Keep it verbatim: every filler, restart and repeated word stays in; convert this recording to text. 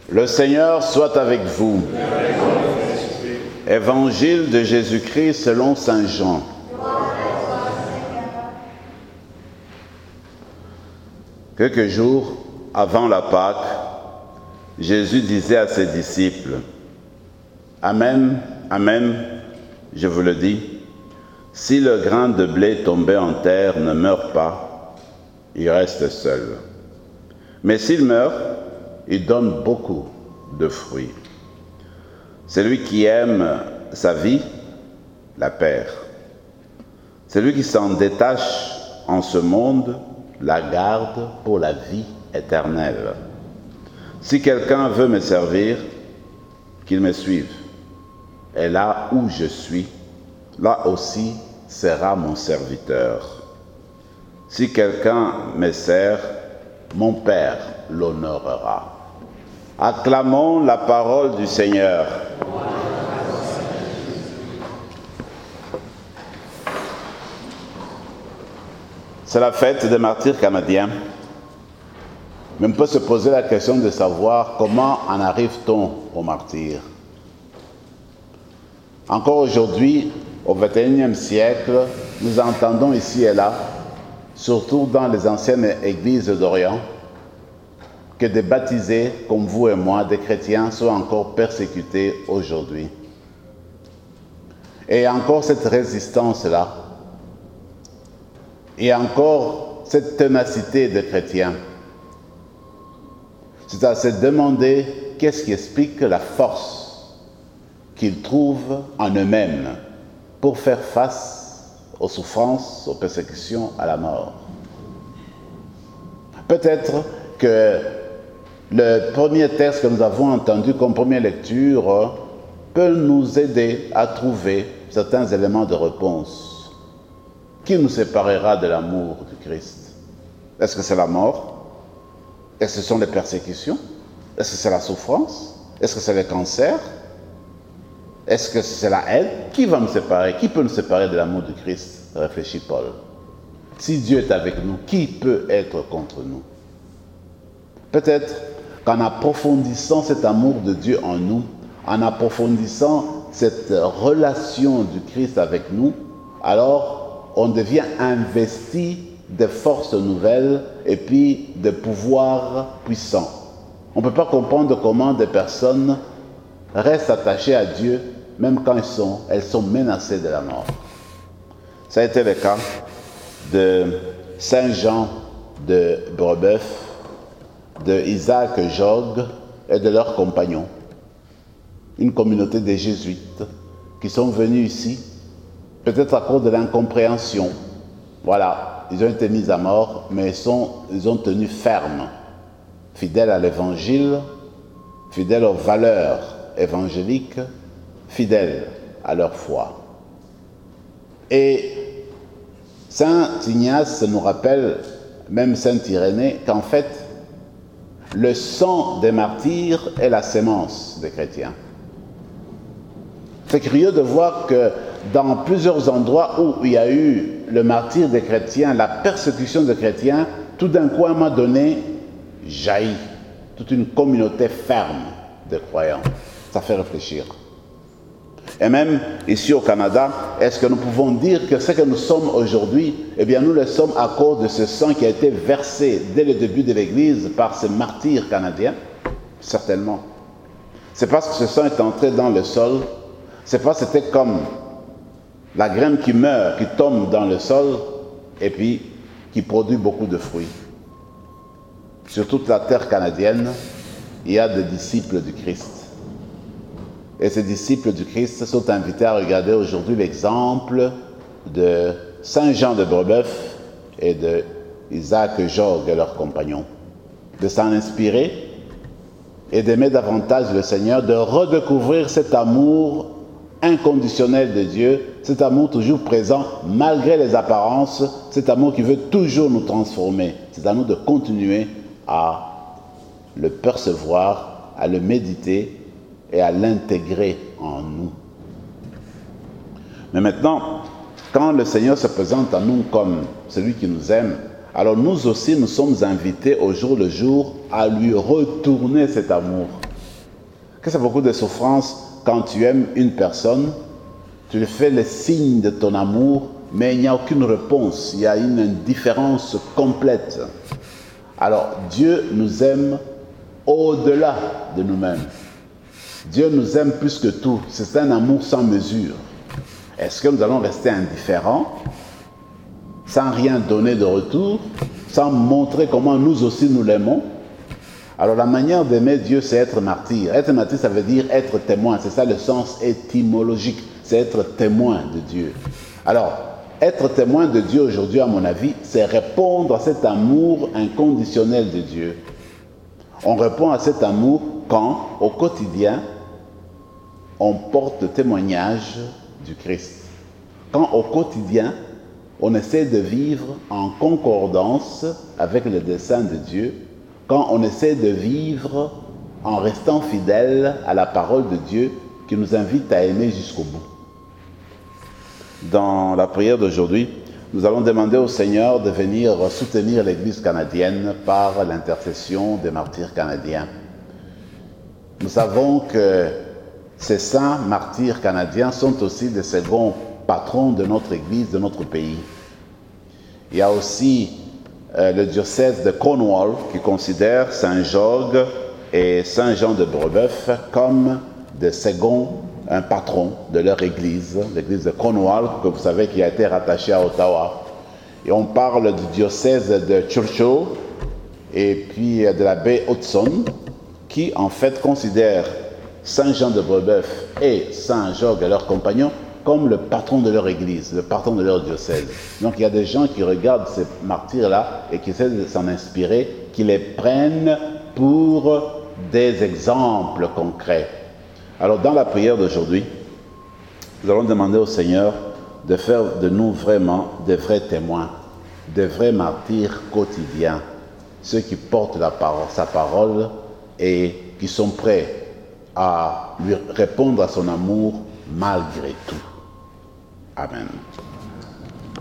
Le Seigneur soit avec vous. Évangile de Jésus-Christ selon saint Jean. Quelques jours avant la Pâque, Jésus disait à ses disciples, « Amen, amen, je vous le dis, si le grain de blé tombé en terre ne meurt pas, il reste seul. Mais s'il meurt, il donne beaucoup de fruits. Celui qui aime sa vie la perd. Celui qui s'en détache en ce monde la garde pour la vie éternelle. Si quelqu'un veut me servir, qu'il me suive. Et là où je suis, là aussi sera mon serviteur. Si quelqu'un me sert, mon Père l'honorera. » Acclamons la parole du Seigneur. C'est la fête des martyrs canadiens. Mais on peut se poser la question de savoir comment en arrive-t-on aux martyrs. Encore aujourd'hui, au vingt et unième siècle, nous entendons ici et là, surtout dans les anciennes églises d'Orient, que des baptisés comme vous et moi, des chrétiens, sont encore persécutés aujourd'hui. Et encore cette résistance-là, et encore cette ténacité des chrétiens. C'est à se demander qu'est-ce qui explique la force qu'ils trouvent en eux-mêmes pour faire face aux souffrances, aux persécutions, à la mort. Peut-être que le premier texte que nous avons entendu comme première lecture peut nous aider à trouver certains éléments de réponse. Qui nous séparera de l'amour du Christ? Est-ce que c'est la mort? Est-ce que ce sont les persécutions? Est-ce que c'est la souffrance? Est-ce que c'est le cancer? Est-ce que c'est la haine? Qui va nous séparer? Qui peut nous séparer de l'amour du Christ? Réfléchit Paul. Si Dieu est avec nous, qui peut être contre nous? Peut-être qu'en approfondissant cet amour de Dieu en nous, en approfondissant cette relation du Christ avec nous, alors on devient investi de forces nouvelles et puis de pouvoirs puissants. On ne peut pas comprendre comment des personnes restent attachées à Dieu, même quand elles sont, elles sont menacées de la mort. Ça a été le cas de saint Jean de Brebeuf, de Isaac Jogues et de leurs compagnons. Une communauté de jésuites qui sont venus ici, peut-être à cause de l'incompréhension. Voilà, ils ont été mis à mort, mais ils, sont, ils ont tenu ferme, fidèles à l'évangile, fidèles aux valeurs évangéliques, fidèles à leur foi. Et saint Ignace nous rappelle, même saint Irénée, qu'en fait, le sang des martyrs est la sémence des chrétiens. C'est curieux de voir que dans plusieurs endroits où il y a eu le martyre des chrétiens, la persécution des chrétiens, tout d'un coup, à un moment donné, jaillit toute une communauté ferme de croyants. Ça fait réfléchir. Et même ici au Canada, est-ce que nous pouvons dire que ce que nous sommes aujourd'hui, eh bien nous le sommes à cause de ce sang qui a été versé dès le début de l'Église par ces martyrs canadiens? Certainement. C'est parce que ce sang est entré dans le sol, c'est parce que c'était comme la graine qui meurt, qui tombe dans le sol, et puis qui produit beaucoup de fruits. Sur toute la terre canadienne, il y a des disciples du Christ. Et ces disciples du Christ sont invités à regarder aujourd'hui l'exemple de saint Jean de Brebeuf et de Isaac Jogues et leurs compagnons. De s'en inspirer et d'aimer davantage le Seigneur, de redécouvrir cet amour inconditionnel de Dieu, cet amour toujours présent malgré les apparences, cet amour qui veut toujours nous transformer. C'est à nous de continuer à le percevoir, à le méditer et à l'intégrer en nous. Mais maintenant, quand le Seigneur se présente à nous comme celui qui nous aime, alors nous aussi, nous sommes invités au jour le jour à lui retourner cet amour. que c'est beaucoup de souffrance quand tu aimes une personne, tu lui fais le signe de ton amour, mais il n'y a aucune réponse, il y a une indifférence complète. Alors, Dieu nous aime au-delà de nous-mêmes. Dieu nous aime plus que tout. C'est un amour sans mesure. Est-ce que nous allons rester indifférents, sans rien donner de retour, sans montrer comment nous aussi nous l'aimons? Alors la manière d'aimer Dieu, c'est être martyr. Être martyr, ça veut dire être témoin. C'est ça le sens étymologique. C'est être témoin de Dieu. Alors, être témoin de Dieu aujourd'hui, à mon avis, c'est répondre à cet amour inconditionnel de Dieu. On répond à cet amour quand, au quotidien, on porte le témoignage du Christ. Quand, au quotidien, on essaie de vivre en concordance avec le dessein de Dieu, quand on essaie de vivre en restant fidèle à la parole de Dieu qui nous invite à aimer jusqu'au bout. Dans la prière d'aujourd'hui, nous allons demander au Seigneur de venir soutenir l'Église canadienne par l'intercession des martyrs canadiens. Nous savons que ces saints martyrs canadiens sont aussi des seconds patrons de notre Église, de notre pays. Il y a aussi euh, le diocèse de Cornwall qui considère Saint-Georges et Saint-Jean de Brébeuf comme des seconds, un patron de leur église, l'église de Cornwall, que vous savez qui a été rattachée à Ottawa. Et on parle du diocèse de Churchill et puis de l'abbé Hudson, qui en fait considèrent Saint-Jean de Brébeuf et Saint-Georges et leurs compagnons comme le patron de leur église, le patron de leur diocèse. Donc il y a des gens qui regardent ces martyrs-là et qui essaient de s'en inspirer, qui les prennent pour des exemples concrets. Alors dans la prière d'aujourd'hui, nous allons demander au Seigneur de faire de nous vraiment des vrais témoins, des vrais martyrs quotidiens, ceux qui portent la parole, sa parole et qui sont prêts à lui répondre à son amour malgré tout. Amen.